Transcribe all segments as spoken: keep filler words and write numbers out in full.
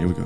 Here we go.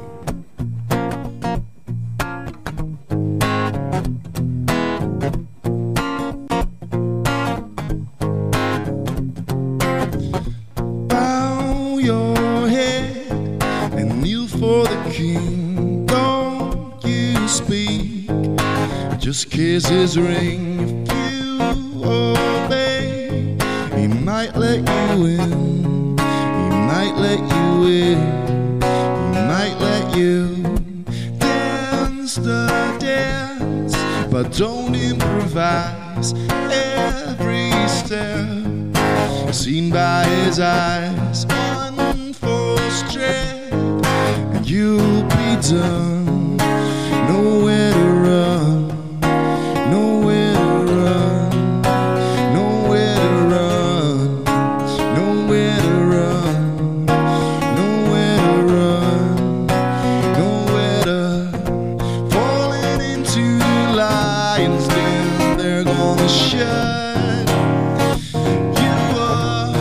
Bow your head and kneel for the king. Don't you speak, just kiss his ring. If you obey, he might let you in. He might let you in. He might let you dance the dance, but don't improvise every step seen by his eyes. Unforced tread, and you'll be done. Nowhere to run, nowhere to run, nowhere to run, nowhere to run, nowhere to run, nowhere to. Falling into the lion's den, they're gonna shut you up.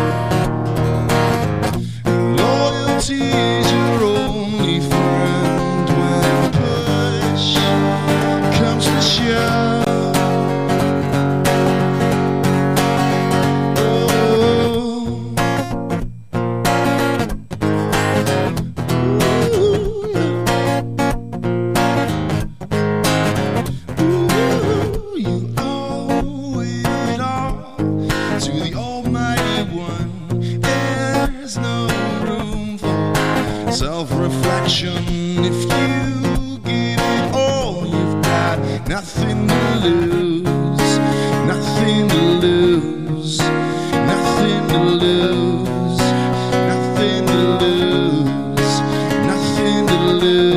Loyalty is your only friend when push comes to shove. Ooh, you owe it all to the Almighty One. There's no room for self-reflection. If you give it all, you've got nothing to lose, nothing to lose, nothing to lose, nothing to lose, nothing to lose.